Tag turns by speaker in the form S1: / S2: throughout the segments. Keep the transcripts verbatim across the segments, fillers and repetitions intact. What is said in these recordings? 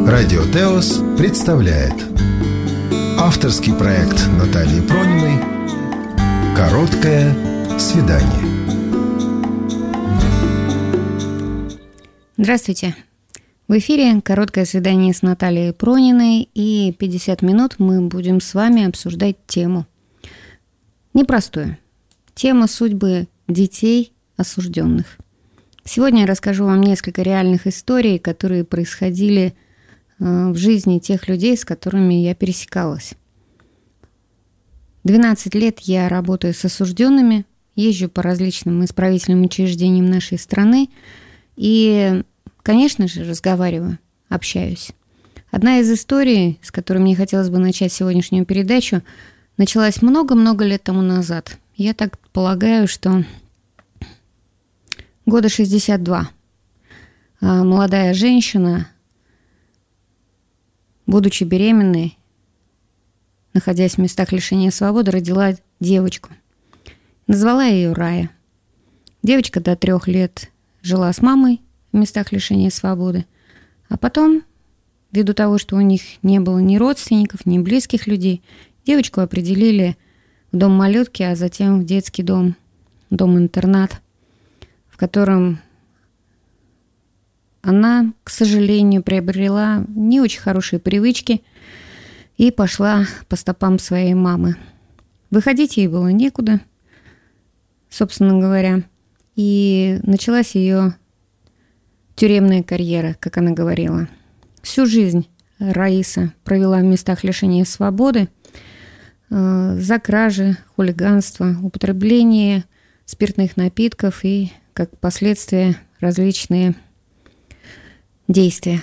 S1: Радио Теос представляет авторский проект Натальи Прониной «Короткое свидание».
S2: Здравствуйте. В эфире «Короткое свидание» с Натальей Прониной, и пятьдесят минут мы будем с вами обсуждать тему непростую. Тема судьбы детей осужденных. Сегодня я расскажу вам несколько реальных историй, которые происходили в жизни тех людей, с которыми я пересекалась. двенадцать лет я работаю с осужденными, езжу по различным исправительным учреждениям нашей страны и, конечно же, разговариваю, общаюсь. Одна из историй, с которой мне хотелось бы начать сегодняшнюю передачу, началась много-много лет тому назад. Я так полагаю, что года шестьдесят два. Молодая женщина, будучи беременной, находясь в местах лишения свободы, родила девочку. Назвала ее Рая. Девочка до трех лет жила с мамой в местах лишения свободы, а потом, ввиду того, что у них не было ни родственников, ни близких людей, девочку определили в дом малютки, а затем в детский дом, дом-интернат, в котором она, к сожалению, приобрела не очень хорошие привычки и пошла по стопам своей мамы. Выходить ей было некуда, собственно говоря, и началась ее тюремная карьера, как она говорила. Всю жизнь Раиса провела в местах лишения свободы э, за кражи, хулиганство, употребление спиртных напитков и, как последствие, различные действия.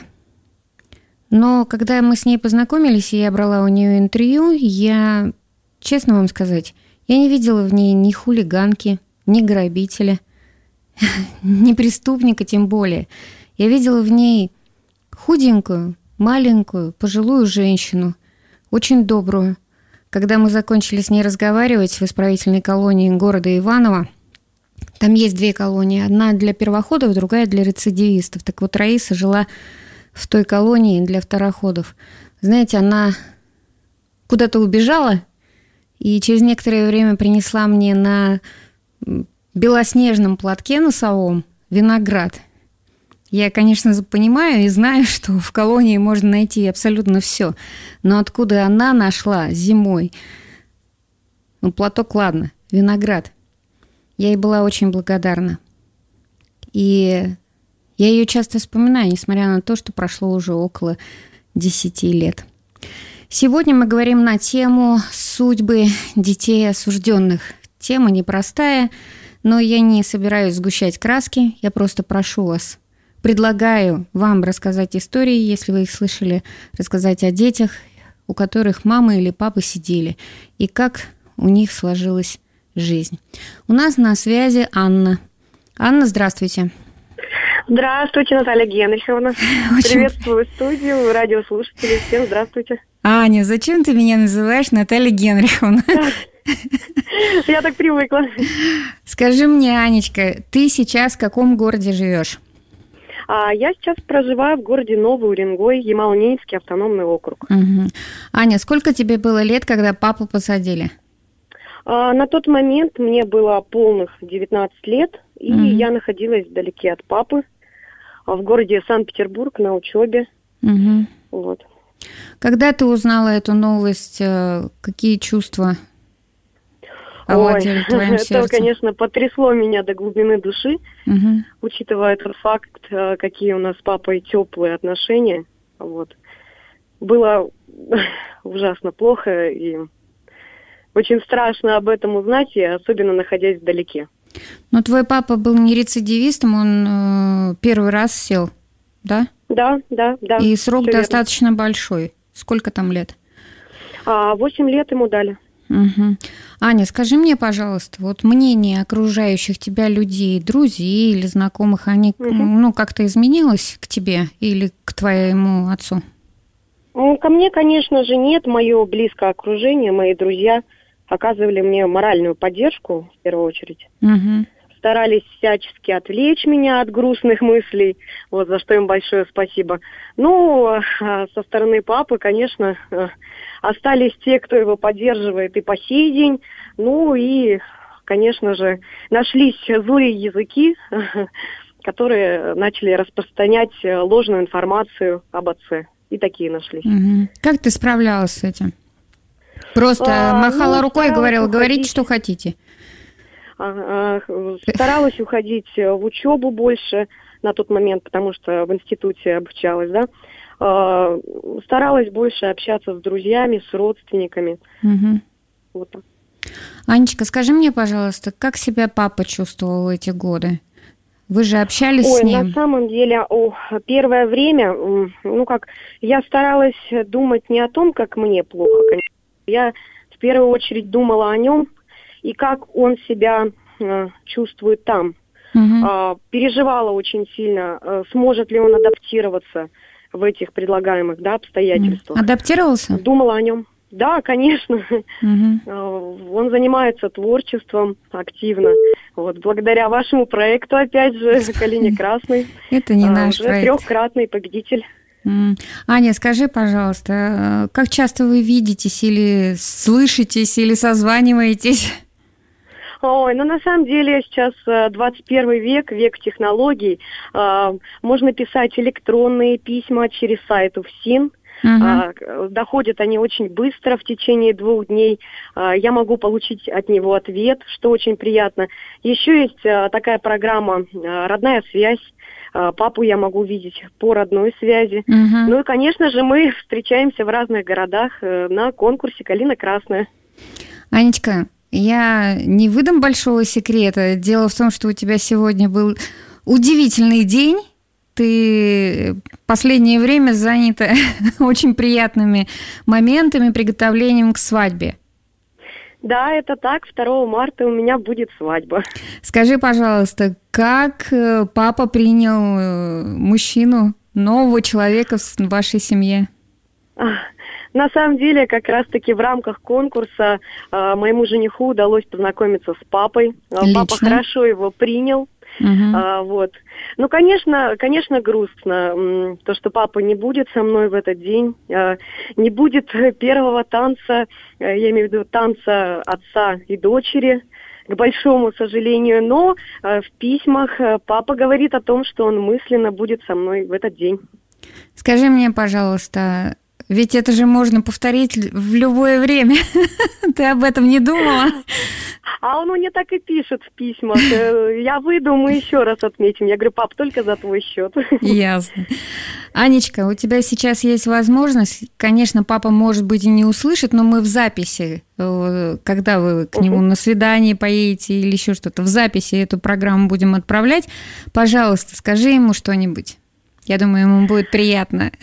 S2: Но когда мы с ней познакомились, и я брала у нее интервью, я, честно вам сказать, я не видела в ней ни хулиганки, ни грабителя, ни преступника тем более. Я видела в ней худенькую, маленькую, пожилую женщину, очень добрую. Когда мы закончили с ней разговаривать в исправительной колонии города Иваново, там есть две колонии, одна для первоходов, другая для рецидивистов. Так вот, Раиса жила в той колонии для второходов. Знаете, она куда-то убежала и через некоторое время принесла мне на белоснежном платке носовом виноград. Я, конечно, понимаю и знаю, что в колонии можно найти абсолютно все. Но откуда она нашла зимой? Ну, платок, ладно, виноград. Я ей была очень благодарна. И я ее часто вспоминаю, несмотря на то, что прошло уже около десяти лет. Сегодня мы говорим на тему судьбы детей осужденных. Тема непростая, но я не собираюсь сгущать краски. Я просто прошу вас, предлагаю вам рассказать истории, если вы их слышали, рассказать о детях, у которых мама или папа сидели, и как у них сложилась жизнь. У нас на связи Анна. Анна, здравствуйте.
S3: Здравствуйте, Наталья Генриховна. Очень... Приветствую студию, радиослушатели. Всем здравствуйте.
S2: Аня, зачем ты меня называешь Наталья Генриховна?
S3: Я так привыкла.
S2: Скажи мне, Анечка, ты сейчас в каком городе живешь?
S3: А я сейчас проживаю в городе Новый Уренгой, Ямало-Ненецкий автономный округ.
S2: Угу. Аня, сколько тебе было лет, когда папу посадили?
S3: А, на тот момент мне было полных девятнадцать лет, и угу. я находилась вдалеке от папы, в городе Санкт-Петербург на учебе.
S2: Угу.
S3: Вот.
S2: Когда ты узнала эту новость, какие чувства овладели твоим сердцем?
S3: Это, конечно, потрясло меня до глубины души, угу. учитывая тот факт, какие у нас с папой теплые отношения. Вот. Было ужасно плохо и очень страшно об этом узнать, и особенно находясь вдалеке.
S2: Но твой папа был не рецидивистом, он э, первый раз сел, да?
S3: Да, да, да.
S2: И срок достаточно верно. Большой. Сколько там лет?
S3: А, восемь лет ему дали.
S2: Угу. Аня, скажи мне, пожалуйста, вот мнение окружающих тебя людей, друзей или знакомых, они угу. ну, как-то изменилось к тебе или к твоему отцу?
S3: Ну, ко мне, конечно же, нет. Мое близкое окружение, мои друзья оказывали мне моральную поддержку, в первую очередь.
S2: Угу.
S3: старались всячески отвлечь меня от грустных мыслей, вот за что им большое спасибо. Ну, со стороны папы, конечно, остались те, кто его поддерживает и по сей день. Ну и, конечно же, нашлись злые языки, которые начали распространять ложную информацию об отце. И такие нашлись.
S2: Угу. Как ты справлялась с этим? Просто а, махала ну, рукой и говорила, уходить. Говорите, что хотите.
S3: А, а, старалась уходить в учебу больше на тот момент, потому что в институте обучалась, да. А, старалась больше общаться с друзьями, с родственниками.
S2: Угу.
S3: Вот так.
S2: Анечка, скажи мне, пожалуйста, как себя папа чувствовал в эти годы? Вы же общались
S3: Ой,
S2: с ним?
S3: На самом деле, о, первое время, ну как, я старалась думать не о том, как мне плохо, конечно. Я в первую очередь думала о нем и как он себя э, чувствует там.
S2: Угу.
S3: Э, переживала очень сильно, э, сможет ли он адаптироваться в этих предлагаемых, да, обстоятельствах.
S2: Адаптировался?
S3: Думала о нем. Да, конечно.
S2: Угу.
S3: Он занимается творчеством активно. Вот, благодаря вашему проекту, опять же, «Калине Красной».
S2: Это не наш
S3: уже
S2: проект.
S3: Трехкратный победитель.
S2: Аня, скажи, пожалуйста, как часто вы видитесь или слышитесь, или созваниваетесь?
S3: Ой, ну на самом деле сейчас двадцать первый век, век технологий. Можно писать электронные письма через сайт УФСИН. Uh-huh. Доходят они очень быстро, в течение двух дней. Я могу получить от него ответ, что очень приятно. Еще есть такая программа «Родная связь». Папу я могу видеть по родной связи. Uh-huh. Ну и, конечно же, мы встречаемся в разных городах на конкурсе «Калина Красная».
S2: Анечка, я не выдам большого секрета. Дело в том, что у тебя сегодня был удивительный день. Ты в последнее время занята очень приятными моментами, приготовлением к свадьбе.
S3: Да, это так. второго марта у меня будет свадьба.
S2: Скажи, пожалуйста, как папа принял мужчину, нового человека в вашей семье?
S3: На самом деле, как раз-таки в рамках конкурса моему жениху удалось познакомиться с папой.
S2: Лично?
S3: Папа хорошо его принял.
S2: Uh-huh.
S3: А, вот. Ну, конечно, конечно, грустно, то, что папа не будет со мной в этот день, а, не будет первого танца, я имею в виду танца отца и дочери, к большому сожалению, но а, в письмах папа говорит о том, что он мысленно будет со мной в этот день.
S2: Скажи мне, пожалуйста, ведь это же можно повторить в любое время. Ты об этом не думала?
S3: А он мне так и пишет в письмах. Я выйду, мы еще раз отметим. Я говорю, пап, только за твой счет.
S2: Ясно. Анечка, у тебя сейчас есть возможность, конечно, папа, может быть, и не услышит, но мы в записи, когда вы к нему uh-huh. на свидание поедете или еще что-то, в записи эту программу будем отправлять. Пожалуйста, скажи ему что-нибудь. Я думаю, ему будет приятно.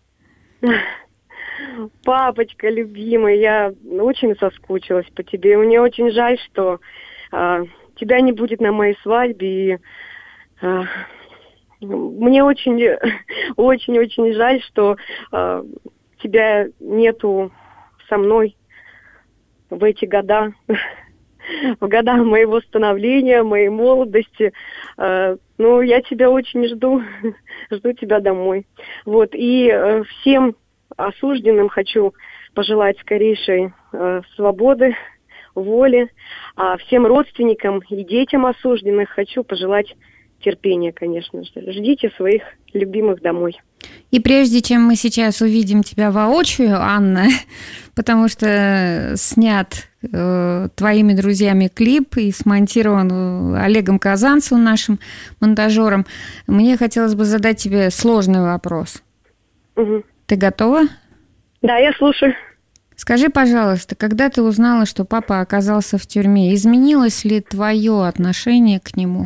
S3: Папочка, любимый, я очень соскучилась по тебе. Мне очень жаль, что э, тебя не будет на моей свадьбе. И, э, мне очень, очень, очень жаль, что э, тебя нету со мной в эти года, в года моего становления, моей молодости. Э, ну, я тебя очень жду, жду тебя домой. Вот, и э, всем осужденным хочу пожелать скорейшей э, свободы, воли, а всем родственникам и детям осужденных хочу пожелать терпения, конечно же. Ждите своих любимых домой.
S2: И прежде чем мы сейчас увидим тебя воочию, Анна, потому что снят э, твоими друзьями клип и смонтирован Олегом Казанцевым, нашим монтажером, мне хотелось бы задать тебе сложный вопрос.
S3: Угу.
S2: Ты готова?
S3: Да, я слушаю.
S2: Скажи, пожалуйста, когда ты узнала, что папа оказался в тюрьме, изменилось ли твое отношение к нему?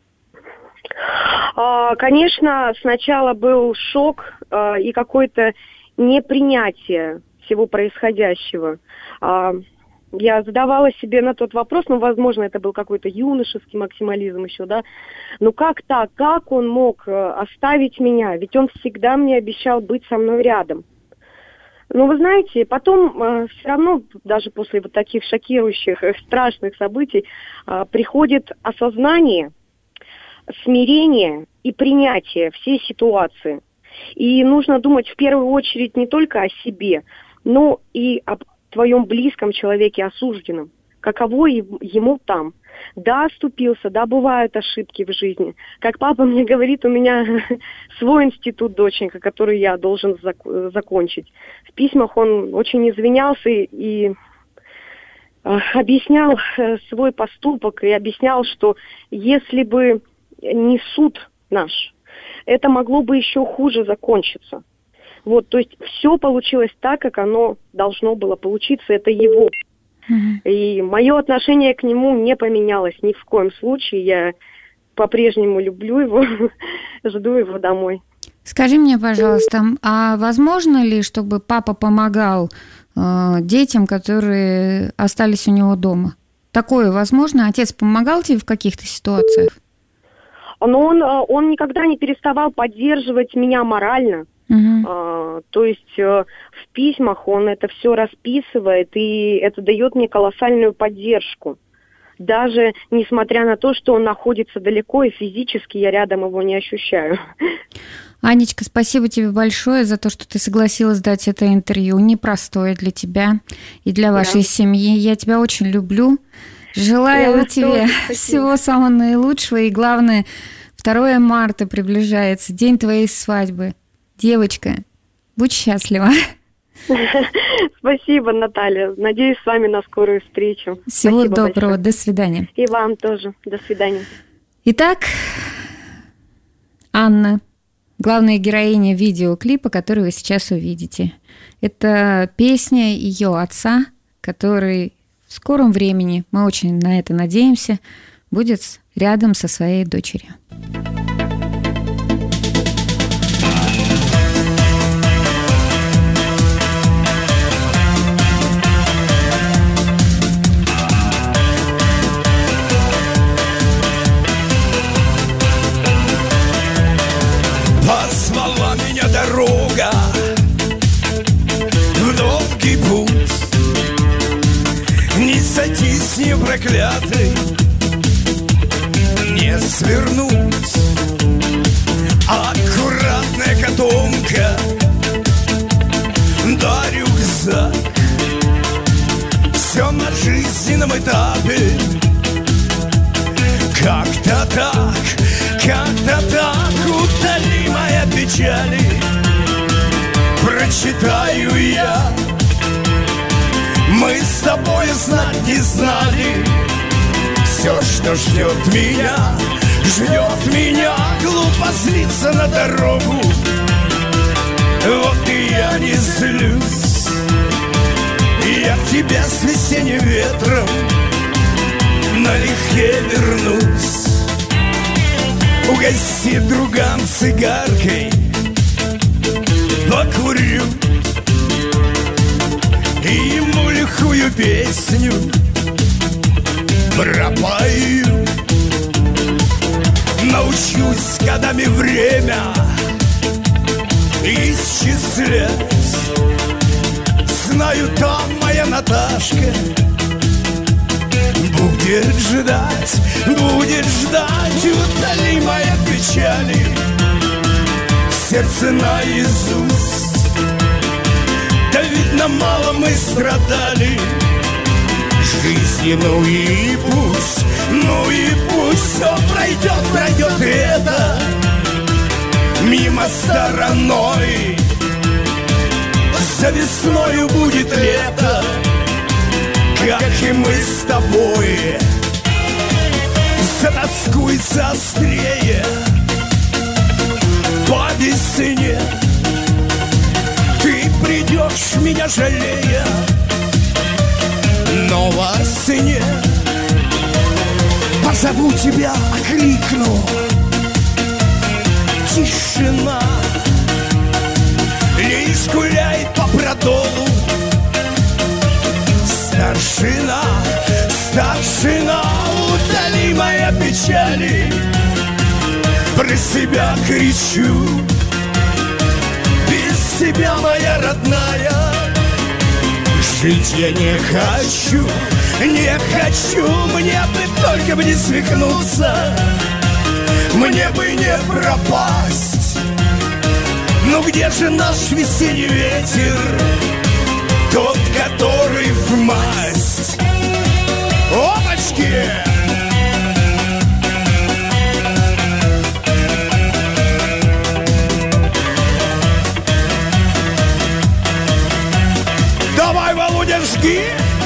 S3: Конечно, сначала был шок и какое-то непринятие всего происходящего. Я задавала себе на тот вопрос, ну, возможно, это был какой-то юношеский максимализм еще, да. Ну, как так? Как он мог оставить меня? Ведь он всегда мне обещал быть со мной рядом. Но вы знаете, потом э, все равно, даже после вот таких шокирующих, э, страшных событий, э, приходит осознание, смирение и принятие всей ситуации. И нужно думать в первую очередь не только о себе, но и об твоем близком человеке, осужденном. Каково ему там. Да, оступился, да, бывают ошибки в жизни. Как папа мне говорит, у меня свой институт, доченька, который я должен зак- закончить. В письмах он очень извинялся и, и э, объяснял э, свой поступок, и объяснял, что если бы не суд наш, это могло бы еще хуже закончиться. Вот, то есть все получилось так, как оно должно было получиться, это его. Mm-hmm. И мое отношение к нему не поменялось ни в коем случае. Я по-прежнему люблю его, жду его домой.
S2: Скажи мне, пожалуйста, а возможно ли, чтобы папа помогал э, детям, которые остались у него дома? Такое возможно? Отец помогал тебе в каких-то ситуациях?
S3: Но он, он никогда не переставал поддерживать меня морально. Uh-huh. А, то есть а, в письмах он это все расписывает, и это дает мне колоссальную поддержку. Даже несмотря на то, что он находится далеко, и физически я рядом его не ощущаю.
S2: Анечка, спасибо тебе большое за то, что ты согласилась дать это интервью. Непростое для тебя и для вашей да. семьи. Я тебя очень люблю. Желаю я тебе всего самого наилучшего. И главное, второе марта приближается, день твоей свадьбы. Девочка, будь счастлива.
S3: Спасибо, Наталья. Надеюсь, с вами на скорую встречу.
S2: Всего
S3: Спасибо
S2: доброго.
S3: большое.
S2: До свидания.
S3: И вам тоже. До свидания.
S2: Итак, Анна, главная героиня видеоклипа, который вы сейчас увидите. Это песня ее отца, который в скором времени, мы очень на это надеемся, будет рядом со своей дочерью.
S4: Позвала меня дорога в долгий путь. Не садись, не проклятый, не свернуть. Аккуратная котомка да рюкзак. Все на жизненном этапе. Как-то так, как-то так, удали моя печали. Прочитаю я. Мы с тобой знать не знали. Все, что ждет меня, ждет меня. Глупо злиться на дорогу. Вот и я не злюсь. Я к тебе с весенним ветром налегке вернусь. Угости друган цигаркой, покурю и ему лихую песню пропою. Научусь годами время исчислять. Знаю, там моя Наташка будет ждать, будет ждать. Удали моя печали, сердце наизусть. Да видно, мало мы страдали жизни, ну и пусть, ну и пусть все пройдет, пройдет и это мимо стороной. За весною будет лето, как и мы с тобой. Затоскуется острее по весне. Ты придешь, меня жалея, но во сне позову тебя, окликну. Тишина лишь гуляет по продолу. Старшина, старшина, удали моя печали. Про себя кричу, без тебя, моя родная, Жить я не хочу, не хочу, мне бы только бы не свихнуться, мне бы не пропасть. Ну где же наш весенний ветер, тот, который в масть? Опачки! Давай, Володя, жги!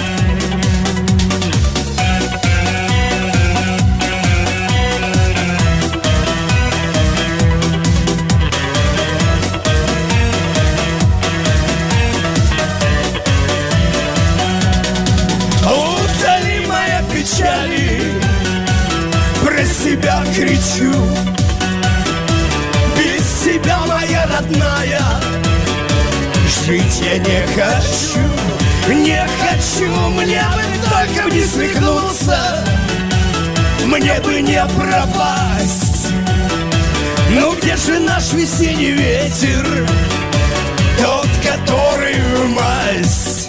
S4: Утоли мои печали, про себя кричу. Без тебя, моя родная, жить я не хочу, не хочу, мне бы только не свихнуться, мне бы не пропасть. Ну где же наш весенний ветер, тот, который в масть?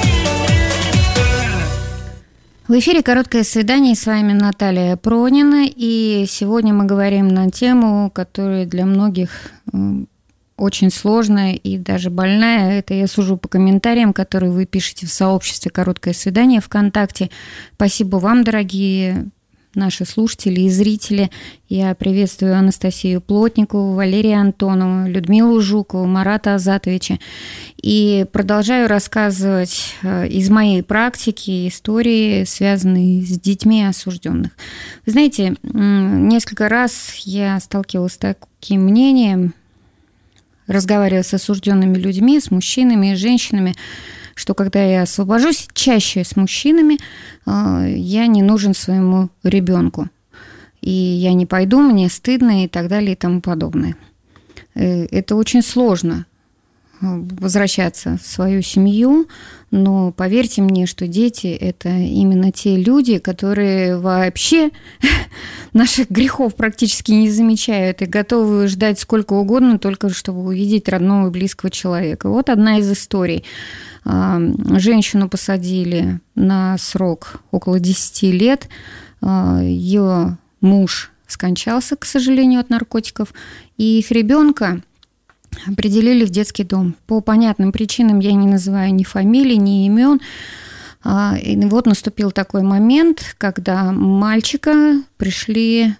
S2: В эфире «Короткое свидание», с вами Наталья Пронина, и сегодня мы говорим на тему, которая для многих очень сложная и даже больная. Это я сужу по комментариям, которые вы пишете в сообществе «Короткое свидание» ВКонтакте. Спасибо вам, дорогие наши слушатели и зрители. Я приветствую Анастасию Плотникову, Валерия Антонову, Людмилу Жукову, Марата Азатовича. И продолжаю рассказывать из моей практики истории, связанные с детьми осужденных. Вы знаете, несколько раз я сталкивалась с таким мнением, разговаривая с осужденными людьми, с мужчинами и женщинами, что когда я освобожусь, чаще с мужчинами, я не нужен своему ребенку. И я не пойду, мне стыдно и так далее и тому подобное. Это очень сложно возвращаться в свою семью, но поверьте мне, что дети – это именно те люди, которые вообще наших грехов практически не замечают и готовы ждать сколько угодно, только чтобы увидеть родного и близкого человека. Вот одна из историй. Женщину посадили на срок около десяти лет. Ее муж скончался, к сожалению, от наркотиков, и их ребенка определили в детский дом. По понятным причинам я не называю ни фамилий, ни имен. И вот наступил такой момент, когда мальчика пришли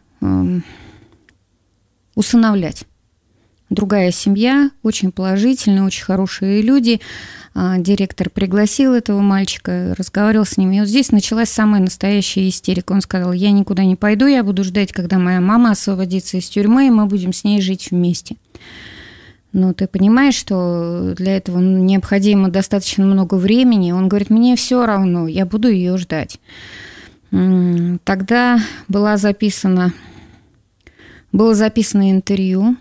S2: усыновлять. Другая семья, очень положительная, очень хорошие люди. Директор пригласил этого мальчика, разговаривал с ним. И вот здесь началась самая настоящая истерика. Он сказал: я никуда не пойду, я буду ждать, когда моя мама освободится из тюрьмы, и мы будем с ней жить вместе. Но ты понимаешь, что для этого необходимо достаточно много времени. Он говорит: мне все равно, я буду ее ждать. Тогда была записана, было записано интервью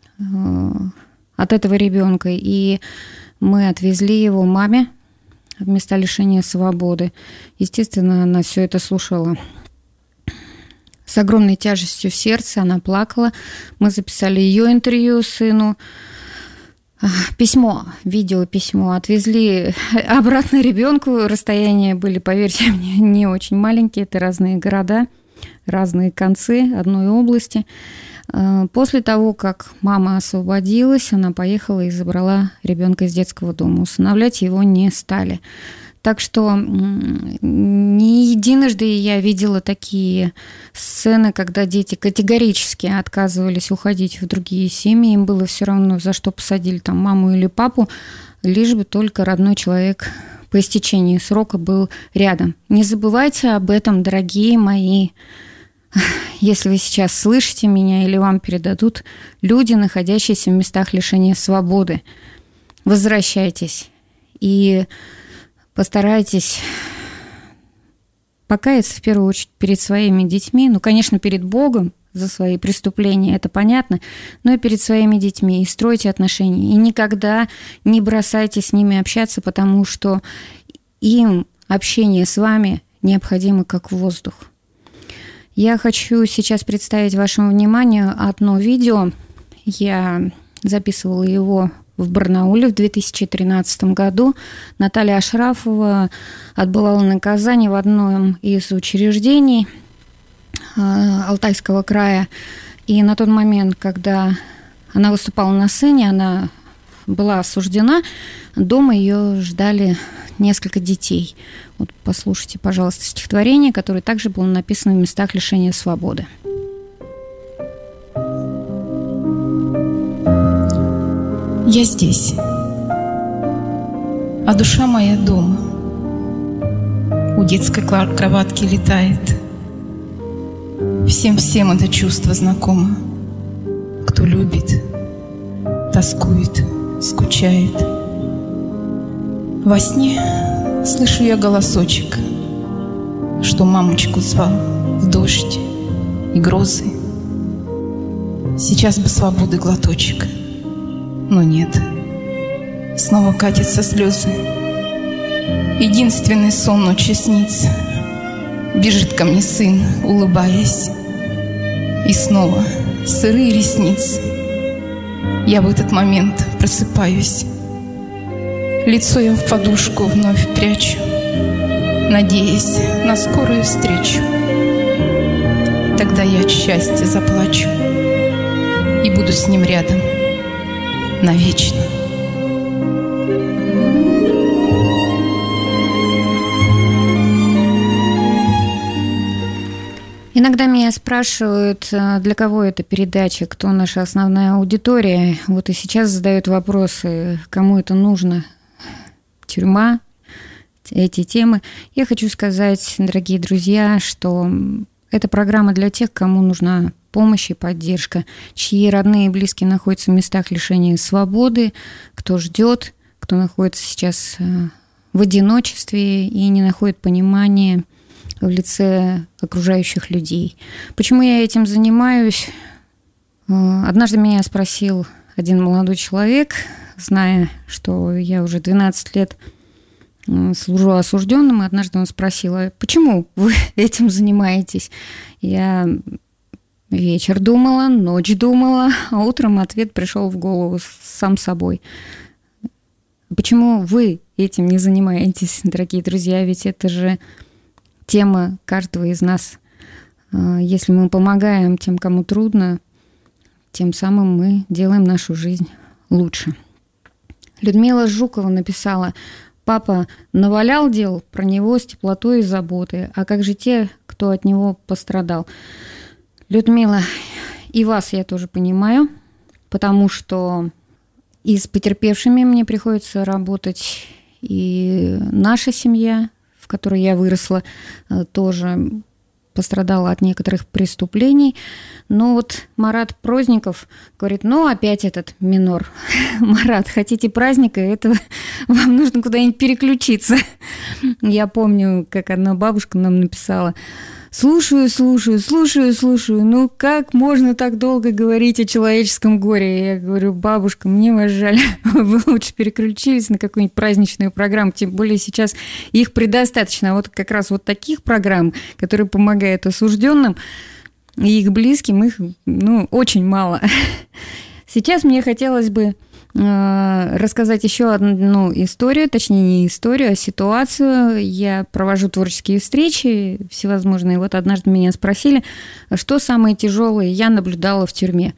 S2: от этого ребенка, и мы отвезли его маме в место лишения свободы. Естественно, она все это слушала с огромной тяжестью в сердце, она плакала. Мы записали ее интервью сыну. Письмо, видеописьмо отвезли обратно ребенку. Расстояния были, поверьте мне, не очень маленькие. Это разные города, разные концы одной области. После того, как мама освободилась, она поехала и забрала ребенка из детского дома. Усыновлять его не стали. Так что не единожды я видела такие сцены, когда дети категорически отказывались уходить в другие семьи. Им было все равно, за что посадили там маму или папу, лишь бы только родной человек по истечении срока был рядом. Не забывайте об этом, дорогие мои. Если вы сейчас слышите меня или вам передадут люди, находящиеся в местах лишения свободы, возвращайтесь и постарайтесь покаяться в первую очередь перед своими детьми, ну, конечно, перед Богом за свои преступления, это понятно, но и перед своими детьми, и стройте отношения, и никогда не бросайте с ними общаться, потому что им общение с вами необходимо как воздух. Я хочу сейчас представить вашему вниманию одно видео. Я записывала его в Барнауле в две тысячи тринадцатом году. Наталья Ашрафова отбывала наказание в одном из учреждений Алтайского края. И на тот момент, когда она выступала на сцене, она была осуждена, дома ее ждали несколько детей. Вот послушайте, пожалуйста, стихотворение, которое также было написано в местах лишения свободы.
S5: Я здесь, а душа моя дома. У детской кроватки летает. Всем-всем это чувство знакомо. Кто любит, тоскует, скучает. Во сне слышу я голосочек, что мамочку звал в дождь и грозы. Сейчас бы свободы глоточек, но нет, снова катятся слезы. Единственный сон ночью снится. Бежит ко мне сын, улыбаясь, и снова сырые ресницы. Я в этот момент просыпаюсь. Лицо я в подушку вновь прячу, надеясь на скорую встречу. Тогда я от счастья заплачу и буду с ним рядом навечно.
S2: Иногда меня спрашивают, для кого эта передача, кто наша основная аудитория. Вот и сейчас задают вопросы, кому это нужно. Тюрьма, эти темы. Я хочу сказать, дорогие друзья, что эта программа для тех, кому нужна помощь и поддержка, чьи родные и близкие находятся в местах лишения свободы, кто ждет, кто находится сейчас в одиночестве и не находит понимания в лице окружающих людей. Почему я этим занимаюсь? Однажды меня спросил один молодой человек, зная, что я уже двенадцать лет служу осужденным, и однажды он спросил: а почему вы этим занимаетесь? Я вечер думала, ночь думала, а утром ответ пришел в голову сам собой. Почему вы этим не занимаетесь, дорогие друзья? Ведь это же тема каждого из нас. Если мы помогаем тем, кому трудно, тем самым мы делаем нашу жизнь лучше. Людмила Жукова написала: «Папа навалял дел про него с теплотой и заботой, а как же те, кто от него пострадал?» Людмила, и вас я тоже понимаю, потому что и с потерпевшими мне приходится работать, и наша семья, в которой я выросла, тоже пострадала от некоторых преступлений. Но вот Марат Прозников говорит: ну, опять этот минор. Марат, хотите праздника, это вам нужно куда-нибудь переключиться. Я помню, как одна бабушка нам написала: слушаю, слушаю, слушаю, слушаю. Ну, как можно так долго говорить о человеческом горе? Я говорю: бабушка, мне вас жаль. Вы лучше переключились на какую-нибудь праздничную программу. Тем более сейчас их предостаточно. А вот как раз вот таких программ, которые помогают осужденным и их близким, их, ну, очень мало. Сейчас мне хотелось бы рассказать еще одну историю, точнее не историю, а ситуацию. Я провожу творческие встречи всевозможные. Вот однажды меня спросили, что самое тяжелое я наблюдала в тюрьме.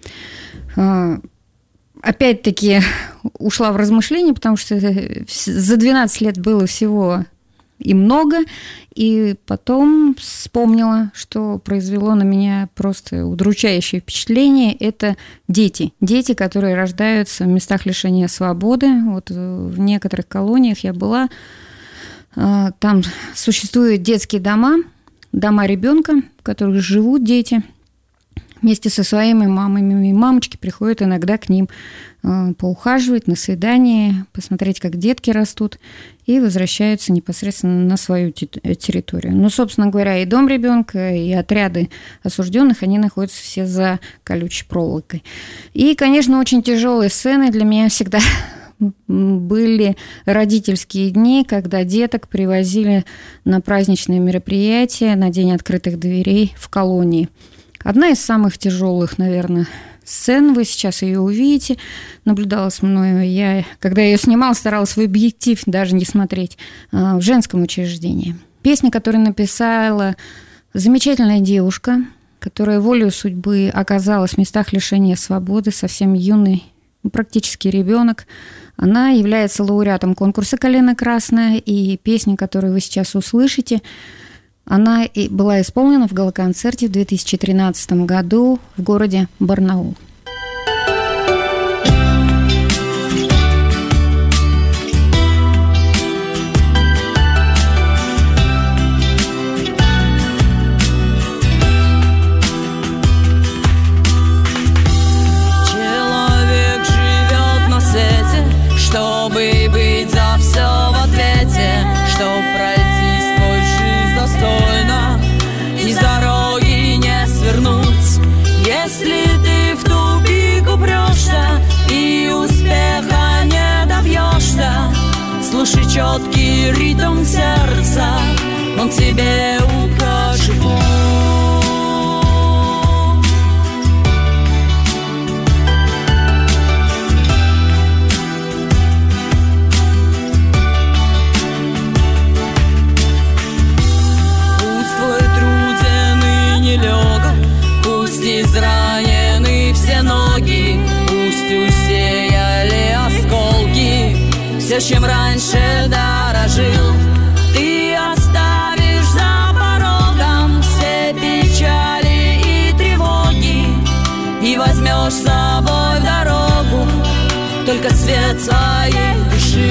S2: Опять-таки ушла в размышления, потому что за двенадцать лет было всего и много, и потом вспомнила, что произвело на меня просто удручающее впечатление. Это дети. Дети, которые рождаются в местах лишения свободы. Вот в некоторых колониях я была. Там существуют детские дома, дома ребенка, в которых живут дети вместе со своими мамами. И мамочки приходят иногда к ним поухаживать на свидание, посмотреть, как детки растут, и возвращаются непосредственно на свою территорию. Ну, собственно говоря, и дом ребенка, и отряды осужденных, они находятся все за колючей проволокой. И, конечно, очень тяжелые сцены для меня всегда были родительские дни, когда деток привозили на праздничные мероприятия, на День открытых дверей в колонии. Одна из самых тяжелых, наверное, сцену, вы сейчас ее увидите, наблюдалась мною. Я, когда я ее снимала, старалась в объектив даже не смотреть, в женском учреждении. Песня, которую написала замечательная девушка, которая волею судьбы оказалась в местах лишения свободы, совсем юный, практически ребенок. Она является лауреатом конкурса «Калина красная», и песня, которую вы сейчас услышите, она была исполнена в гала-концерте в две тысячи тринадцатом году в городе Барнаул.
S6: Чтобы быть за все в ответе, чтоб пройти сквозь жизнь достойно и с дороги не свернуть. Если ты в тупик упрешься и успеха не добьешься, слушай четкий ритм сердца, он тебе укажет путь. Изранены все ноги, пусть усеяли осколки. Все, чем раньше дорожил, ты оставишь за порогом все печали и тревоги, и возьмешь с собой в дорогу только свет своей души.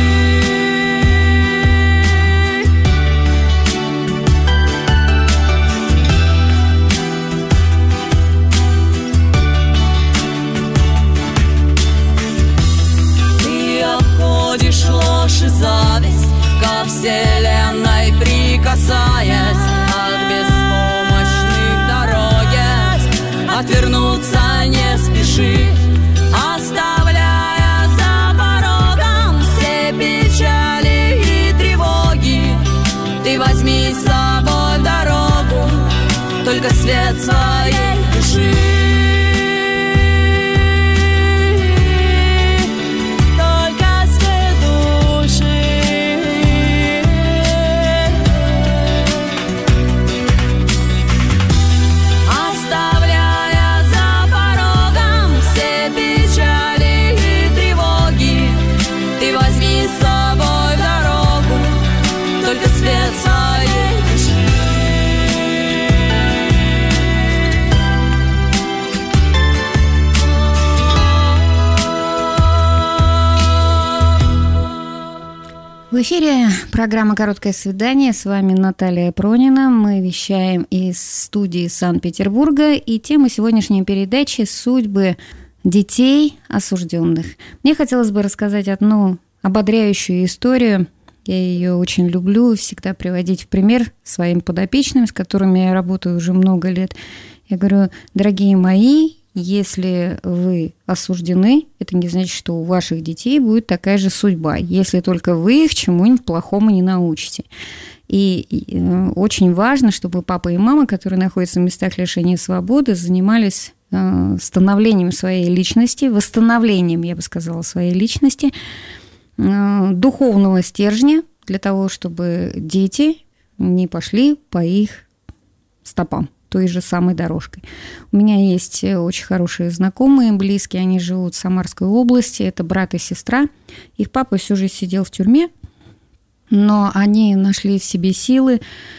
S6: Ложь и зависть ко вселенной прикасаясь, от беспомощных дороги отвернуться не спеши, оставляя за порогом все печали и тревоги. Ты возьми с собой в дорогу только свет своей души.
S2: В эфире программа «Короткое свидание». С вами Наталья Пронина. Мы вещаем из студии Санкт-Петербурга. И тема сегодняшней передачи – судьбы детей осужденных. Мне хотелось бы рассказать одну ободряющую историю. Я ее очень люблю всегда приводить в пример своим подопечным, с которыми я работаю уже много лет. Я говорю: дорогие мои, если вы осуждены, это не значит, что у ваших детей будет такая же судьба, если только вы их чему-нибудь плохому не научите. И, и очень важно, чтобы папа и мама, которые находятся в местах лишения свободы, занимались э, становлением своей личности, восстановлением, я бы сказала, своей личности, э, духовного стержня, для того, чтобы дети не пошли по их стопам, той же самой дорожкой. У меня есть очень хорошие знакомые, близкие, они живут в Самарской области, это брат и сестра. Их папа всю жизнь сидел в тюрьме, но они нашли в себе силы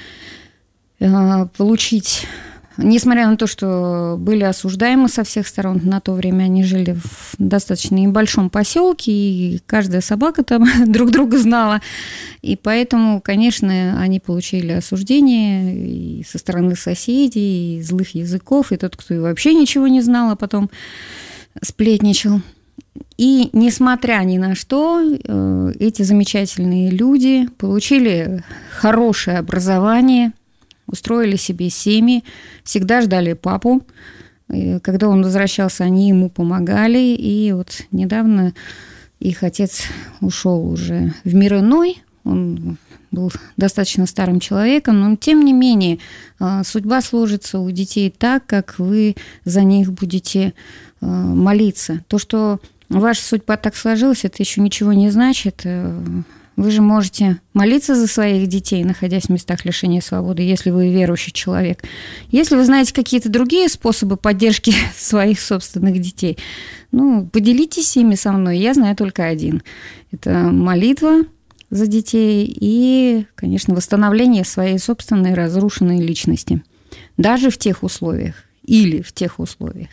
S2: э, получить, несмотря на то, что были осуждаемы со всех сторон, на то время они жили в достаточно небольшом поселке, и каждая собака там друг друга знала. И поэтому, конечно, они получили осуждение и со стороны соседей, и злых языков, и тот, кто и вообще ничего не знал, а потом сплетничал. И несмотря ни на что, эти замечательные люди получили хорошее образование, устроили себе семьи, всегда ждали папу. Когда он возвращался, они ему помогали. И вот недавно их отец ушел уже в мир иной. Он был достаточно старым человеком, но тем не менее судьба сложится у детей так, как вы за них будете молиться. То, что ваша судьба так сложилась, это еще ничего не значит. Вы же можете молиться за своих детей, находясь в местах лишения свободы, если вы верующий человек. Если вы знаете какие-то другие способы поддержки своих собственных детей, ну, поделитесь ими со мной. Я знаю только один. Это молитва за детей и, конечно, восстановление своей собственной разрушенной личности. Даже в тех условиях или в тех условиях.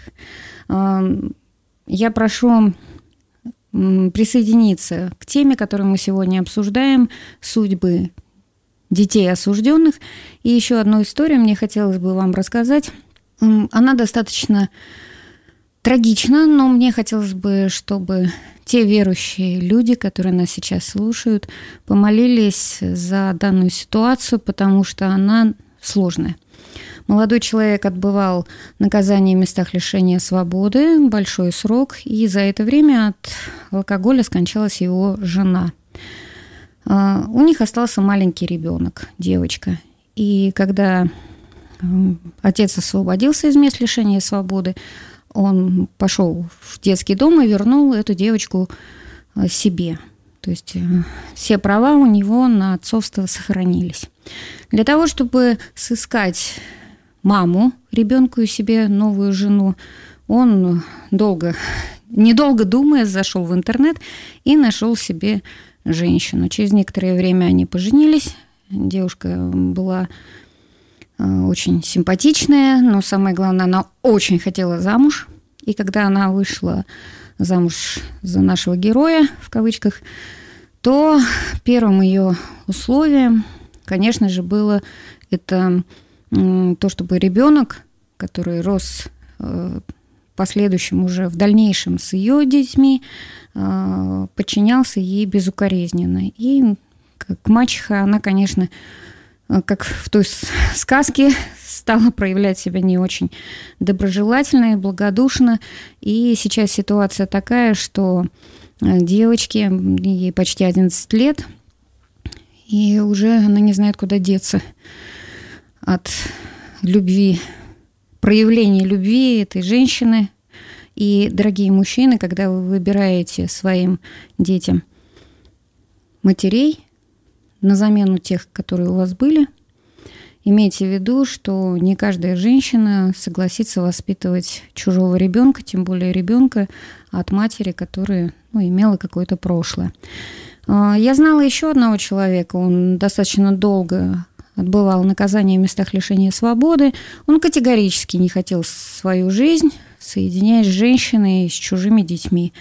S2: Я прошу присоединиться к теме, которую мы сегодня обсуждаем, судьбы детей осужденных. И еще одну историю мне хотелось бы вам рассказать. Она достаточно трагична, но мне хотелось бы, чтобы те верующие люди, которые нас сейчас слушают, помолились за данную ситуацию, потому что она сложная. Молодой человек отбывал наказание в местах лишения свободы, большой срок, и за это время от алкоголя скончалась его жена. У них остался маленький ребенок, девочка. И когда отец освободился из мест лишения свободы, он пошел в детский дом и вернул эту девочку себе. То есть все права у него на отцовство сохранились. Для того, чтобы сыскать маму ребенку и себе новую жену, он долго, недолго думая, зашел в интернет и нашел себе женщину. Через некоторое время они поженились. Девушка была очень симпатичная, но самое главное, она очень хотела замуж. И когда она вышла замуж за нашего героя, в кавычках, то первым ее условием, конечно же, было это то, чтобы ребенок, который рос в последующем уже в дальнейшем с ее детьми, подчинялся ей безукоризненно. И как мачеха, она, конечно, как в той сказке, стала проявлять себя не очень доброжелательно и благодушно. И сейчас ситуация такая, что девочке, ей почти одиннадцать лет, и уже она не знает, куда деться от любви, проявления любви этой женщины. И, дорогие мужчины, когда вы выбираете своим детям матерей на замену тех, которые у вас были, имейте в виду, что не каждая женщина согласится воспитывать чужого ребенка, тем более ребенка от матери, которая, ну, имела какое-то прошлое. Я знала еще одного человека, он достаточно долго отбывал наказание в местах лишения свободы. Он категорически не хотел свою жизнь соединять с женщиной, с чужими детьми.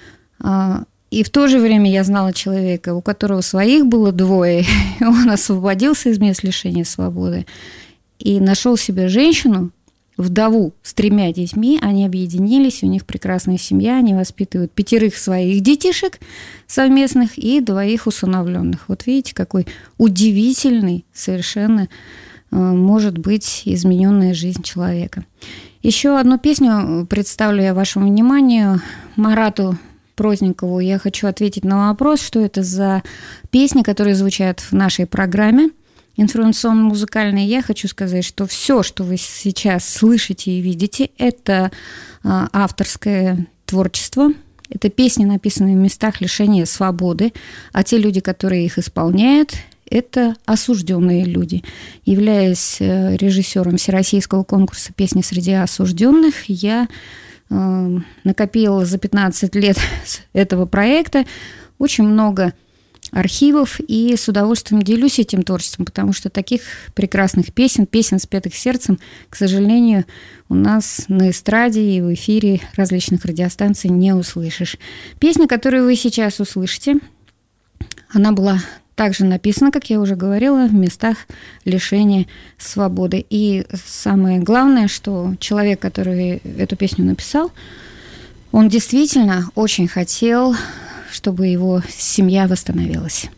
S2: И в то же время я знала человека, у которого своих было двое. Он освободился из мест лишения свободы и нашел себе женщину, вдову с тремя детьми. Они объединились, у них прекрасная семья, они воспитывают пятерых своих детишек совместных и двоих усыновленных. Вот видите, какой удивительный совершенно может быть измененная жизнь человека. Еще одну песню представлю я вашему вниманию. Марату Прозникову я хочу ответить на вопрос, что это за песни, которые звучат в нашей программе информационно-музыкальной. Я хочу сказать, что все, что вы сейчас слышите и видите, это авторское творчество. Это песни, написанные в местах лишения свободы, а те люди, которые их исполняют, это осужденные люди. Являясь режиссером Всероссийского конкурса «Песни среди осужденных», я э, накопила за пятнадцать лет этого проекта очень много архивов и с удовольствием делюсь этим творчеством, потому что таких прекрасных песен, песен, спетых сердцем, к сожалению, у нас на эстраде и в эфире различных радиостанций не услышишь. Песня, которую вы сейчас услышите, она была также написана, как я уже говорила, в местах лишения свободы. И самое главное, что человек, который эту песню написал, он действительно очень хотел, чтобы его семья восстановилась.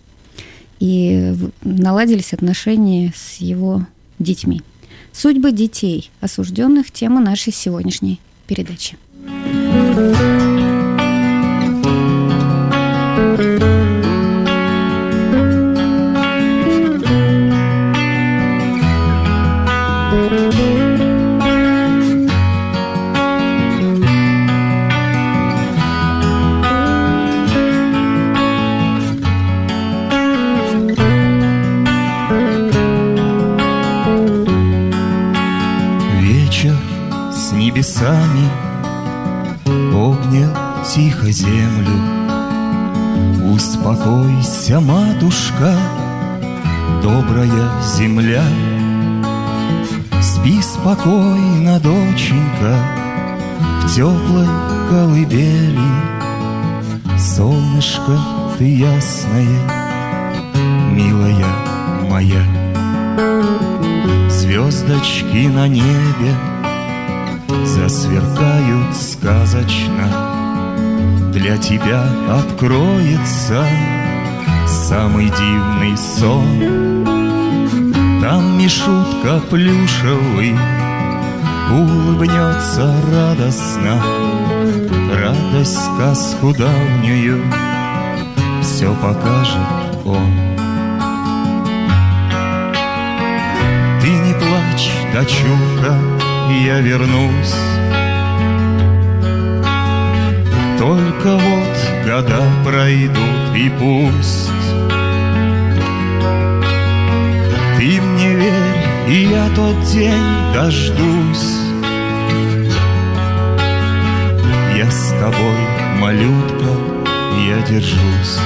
S2: И наладились отношения с его детьми. Судьбы детей, осужденных, тема нашей сегодняшней передачи.
S7: тихо землю. Успокойся, матушка, добрая земля. Спи спокойно, доченька, в теплой колыбели. Солнышко ты ясное, милая моя. Звездочки на небе засверкают сказочно. Для тебя откроется самый дивный сон. Там Мишутка плюшевый улыбнется радостно. Радость сказку давнюю все покажет он. Ты не плачь, дочурка, я вернусь. Только вот года пройдут, и пусть ты мне верь, и я тот день дождусь. Я с тобой, малютка, я держусь.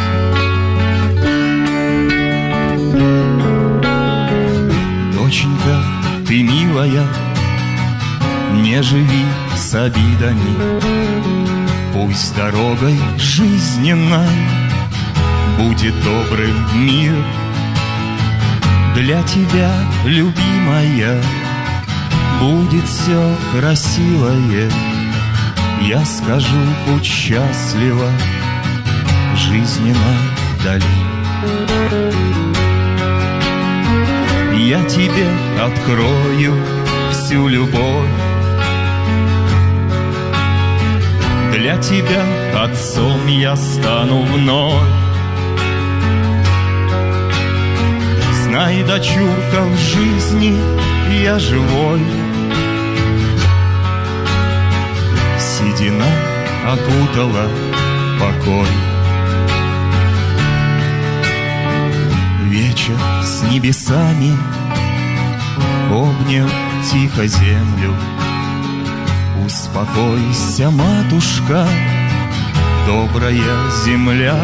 S7: Доченька, ты милая, не живи с обидами. Пусть дорогой жизненной будет добрым мир. Для тебя, любимая, будет все красивое. Я скажу, будь счастлива в жизненной дали. Я тебе открою всю любовь. Для тебя отцом я стану вновь. Знай, дочурка, в жизни я живой. Седина окутала покой. Вечер с небесами обнял тихо землю. Успокойся, матушка, добрая земля.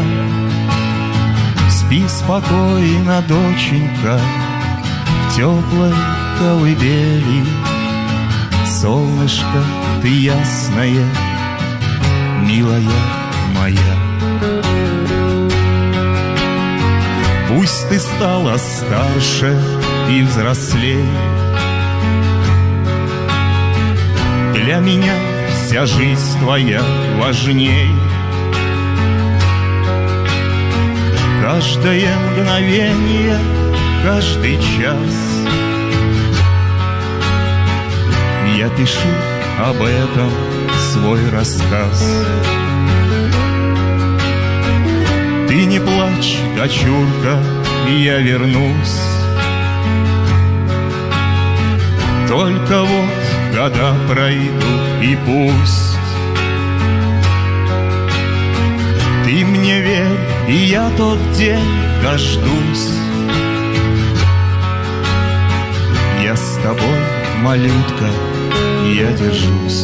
S7: Спи спокойно, доченька, в теплой колыбели. Солнышко ты ясное, милая моя. Пусть ты стала старше и взрослей, для меня вся жизнь твоя важней. Каждое мгновение, каждый час я пишу об этом свой рассказ. Ты не плачь, дочурка, я вернусь. Только вот года пройдут, и пусть ты мне верь, и я тот день дождусь. Я с тобой, малютка, я держусь.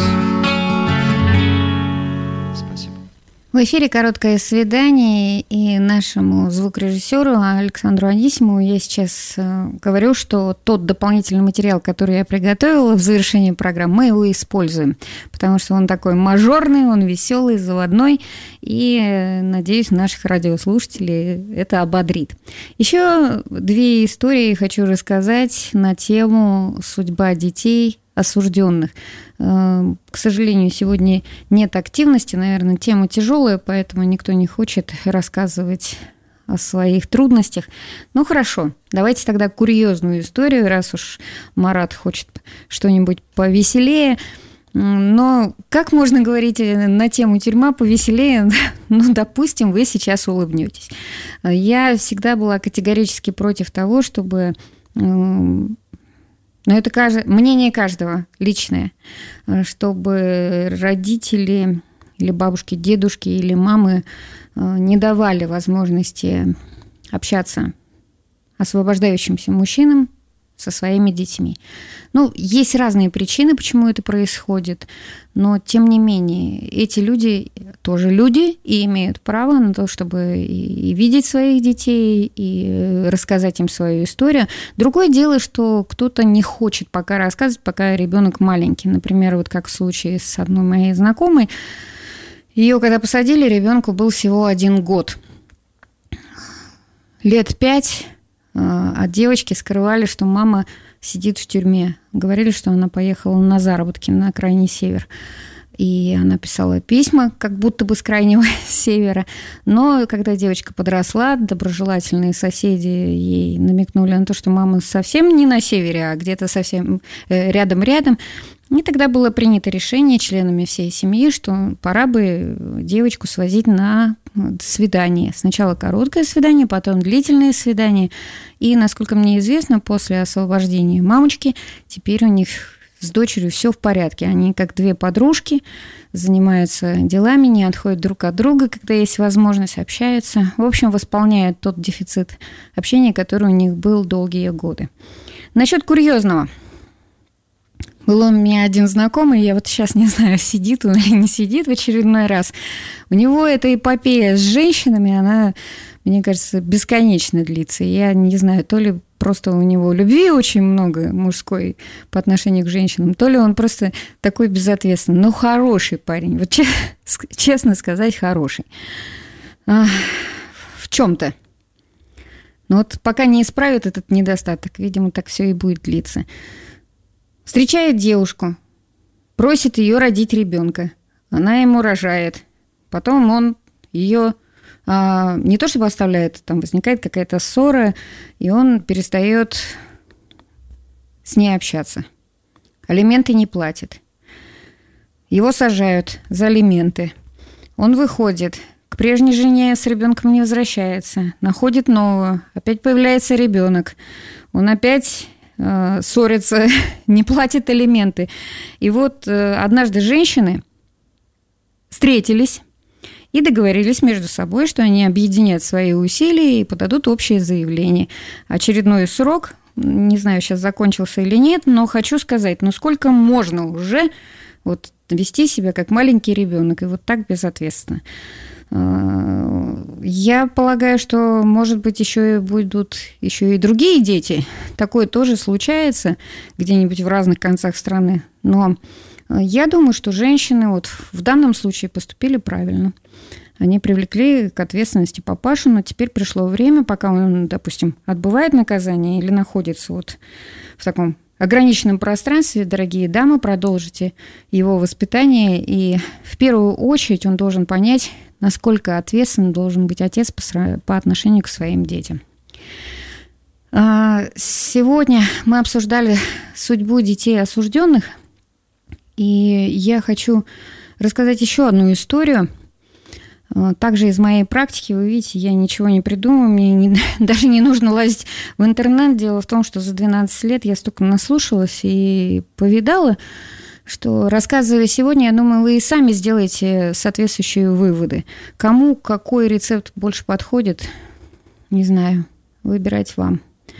S2: В эфире «Короткое свидание», и нашему звукорежиссеру Александру Анисимову я сейчас говорю, что тот дополнительный материал, который я приготовила в завершении программы, мы его используем, потому что он такой мажорный, он веселый, заводной, и, надеюсь, наших радиослушателей это ободрит. Еще две истории хочу рассказать на тему «Судьба детей осужденных». К сожалению, сегодня нет активности, наверное, тема тяжелая, поэтому никто не хочет рассказывать о своих трудностях. Ну, хорошо, давайте тогда курьезную историю, раз уж Марат хочет что-нибудь повеселее. Но как можно говорить на тему тюрьма повеселее? Ну, допустим, вы сейчас улыбнетесь. Я всегда была категорически против того, чтобы... Но это кажд... мнение каждого личное, чтобы родители или бабушки, дедушки или мамы не давали возможности общаться освобождающимся мужчинам со своими детьми. Ну, есть разные причины, почему это происходит, но, тем не менее, эти люди тоже люди и имеют право на то, чтобы и видеть своих детей, и рассказать им свою историю. Другое дело, что кто-то не хочет пока рассказывать, пока ребенок маленький. Например, вот как в случае с одной моей знакомой. Ее когда посадили, ребенку был всего один год. Лет пять от девочки скрывали, что мама сидит в тюрьме. Говорили, что она поехала на заработки на крайний север. И она писала письма, как будто бы с крайнего севера. Но когда девочка подросла, доброжелательные соседи ей намекнули на то, что мама совсем не на севере, а где-то совсем рядом-рядом. И тогда было принято решение членами всей семьи, что пора бы девочку свозить на свидание. Сначала короткое свидание, потом длительное свидание. И, насколько мне известно, после освобождения мамочки теперь у них с дочерью все в порядке. Они как две подружки, занимаются делами, не отходят друг от друга, когда есть возможность, общаются. В общем, восполняют тот дефицит общения, который у них был долгие годы. Насчет курьезного. Был у меня один знакомый, я вот сейчас не знаю, сидит он или не сидит в очередной раз. У него эта эпопея с женщинами, она, мне кажется, бесконечно длится. Я не знаю, то ли просто у него любви очень много мужской по отношению к женщинам, то ли он просто такой безответственный. Но хороший парень, вот честно сказать, хороший. В чем-то. Но вот пока не исправит этот недостаток, видимо, так все и будет длиться. Встречает девушку, просит ее родить ребенка. Она ему рожает. Потом он ее а, не то чтобы оставляет, там возникает какая-то ссора, и он перестает с ней общаться. Алименты не платит. Его сажают за алименты. Он выходит, к прежней жене с ребенком не возвращается, находит новую, опять появляется ребенок. Он опять ссорятся, не платят алименты. И вот однажды женщины встретились и договорились между собой, что они объединят свои усилия и подадут общее заявление. Очередной срок, не знаю, сейчас закончился или нет, но хочу сказать, ну сколько можно уже вот вести себя как маленький ребенок и вот так безответственно. Я полагаю, что, может быть, еще и будут еще и другие дети. Такое тоже случается где-нибудь в разных концах страны. Но я думаю, что женщины вот в данном случае поступили правильно. Они привлекли к ответственности папашу, но теперь пришло время, пока он, допустим, отбывает наказание или находится вот в таком ограниченном пространстве, дорогие дамы, продолжите его воспитание. И в первую очередь он должен понять, насколько ответственным должен быть отец по, по отношению к своим детям. Сегодня мы обсуждали судьбу детей осужденных, и я хочу рассказать еще одну историю. Также из моей практики, вы видите, я ничего не придумаю, мне не, даже не нужно лазить в интернет. Дело в том, что за двенадцать лет я столько наслушалась и повидала, что, рассказывая сегодня, я думаю, вы и сами сделаете соответствующие выводы. Кому какой рецепт больше подходит, не знаю, выбирать вам.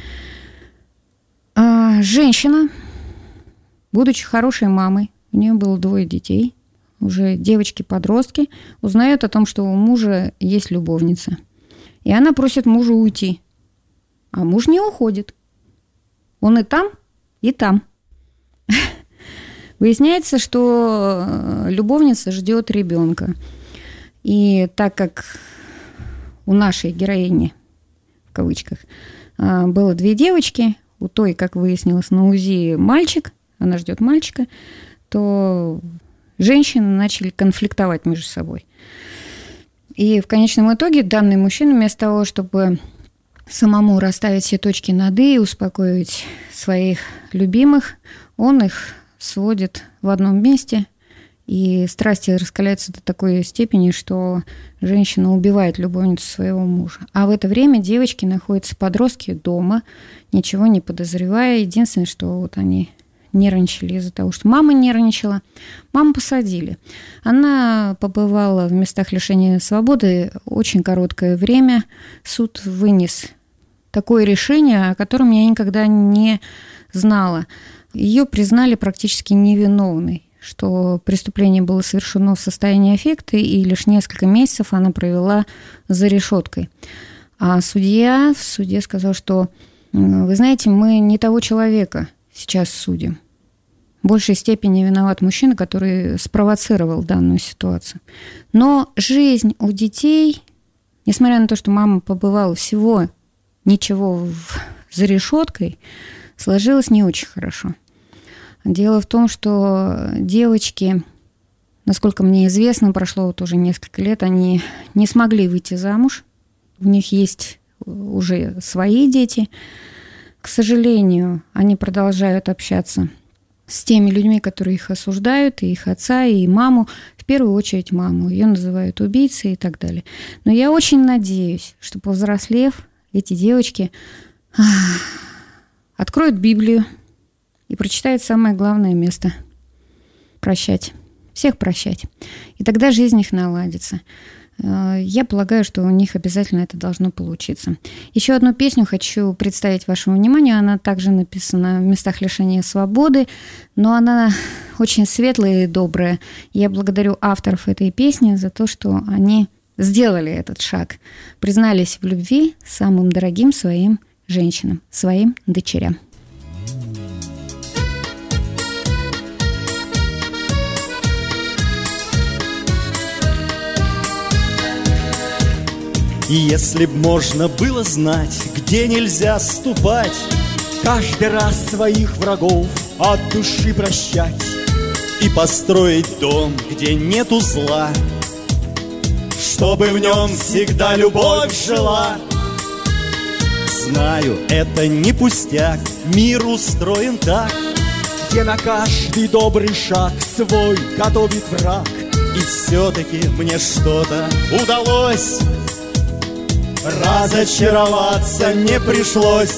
S2: А, женщина, будучи хорошей мамой, у нее было двое детей, уже девочки-подростки, узнает о том, что у мужа есть любовница. И она просит мужа уйти. А муж не уходит. Он и там, и там. Выясняется, что любовница ждет ребенка. И так как у нашей героини, в кавычках, было две девочки, у той, как выяснилось, на УЗИ мальчик, она ждет мальчика, то женщины начали конфликтовать между собой. И в конечном итоге данный мужчина вместо того, чтобы самому расставить все точки над «и» и успокоить своих любимых, он их сводит в одном месте, и страсти раскаляются до такой степени, что женщина убивает любовницу своего мужа. А в это время девочки находятся, подростки, дома, ничего не подозревая. Единственное, что вот они нервничали из-за того, что мама нервничала. Маму посадили. Она побывала в местах лишения свободы очень короткое время. Суд вынес такое решение, о котором я никогда не знала. Ее признали практически невиновной, что преступление было совершено в состоянии аффекта, и лишь несколько месяцев она провела за решеткой. А судья в суде сказал, что, вы знаете, мы не того человека сейчас судим. В большей степени виноват мужчина, который спровоцировал данную ситуацию. Но жизнь у детей, несмотря на то, что мама побывала всего ничего в, за решеткой, сложилась не очень хорошо. Дело в том, что девочки, насколько мне известно, прошло вот уже несколько лет, они не смогли выйти замуж. У них есть уже свои дети. К сожалению, они продолжают общаться с теми людьми, которые их осуждают, и их отца, и маму, в первую очередь маму. Ее называют убийцей и так далее. Но я очень надеюсь, что, повзрослев, эти девочки откроют Библию и прочитают самое главное место – прощать. Всех прощать. И тогда жизнь их наладится. Я полагаю, что у них обязательно это должно получиться. Еще одну песню хочу представить вашему вниманию. Она также написана в местах лишения свободы, но она очень светлая и добрая. Я благодарю авторов этой песни за то, что они сделали этот шаг, признались в любви самым дорогим своим женщинам, своим дочерям.
S4: И если б можно было знать, где нельзя ступать, каждый раз своих врагов от души прощать и построить дом, где нету зла, чтобы в нем всегда любовь жила. Знаю, это не пустяк, мир устроен так, где на каждый добрый шаг свой готовит враг. И все-таки мне что-то удалось, разочароваться не пришлось.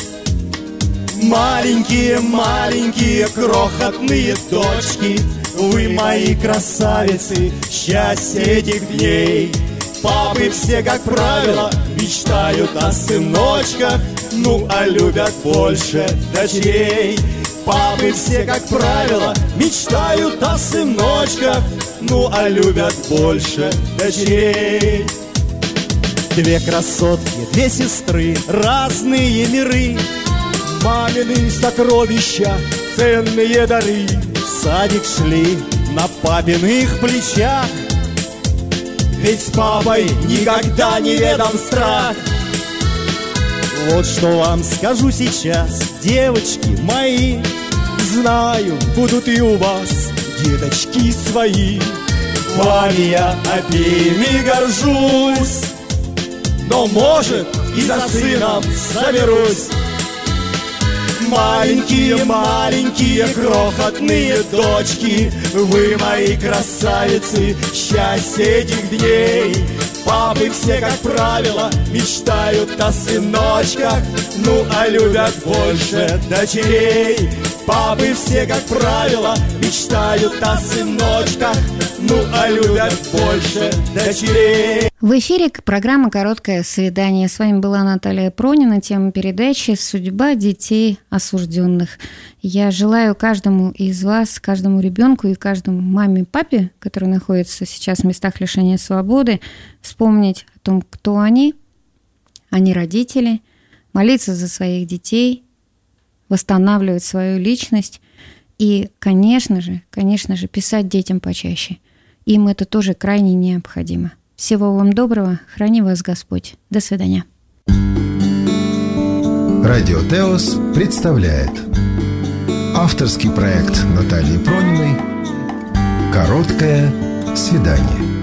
S4: Маленькие, маленькие, крохотные дочки, вы мои красавицы, счастье этих дней. Папы все, как правило, мечтают о сыночках, ну а любят больше дочерей. Папы все, как правило, мечтают о сыночках, ну а любят больше дочерей. Две красотки, две сестры, разные миры, мамины сокровища, ценные дары. В садик шли на папиных плечах, ведь с папой никогда не ведом страх. Вот что вам скажу сейчас, девочки мои, знаю, будут и у вас деточки свои. Вами я обеими горжусь, но, может, и за сыном соберусь. Маленькие, маленькие, крохотные дочки, вы мои красавицы, счастье этих дней. Папы все, как правило, мечтают о сыночках, ну а любят больше дочерей. Папы все, как правило, мечтают о сыночках, ну а любят больше дочерей.
S2: В эфире программа «Короткое свидание». С вами была Наталья Пронина. Тема передачи «Судьба детей осужденных». Я желаю каждому из вас, каждому ребенку и каждому маме и папе, которые находятся сейчас в местах лишения свободы, вспомнить о том, кто они, они родители, молиться за своих детей, восстанавливать свою личность и, конечно же, конечно же, писать детям почаще. Им это тоже крайне необходимо. Всего вам доброго, храни вас Господь. До свидания.
S1: Радио Теос представляет авторский проект Натальи Прониной «Короткое свидание».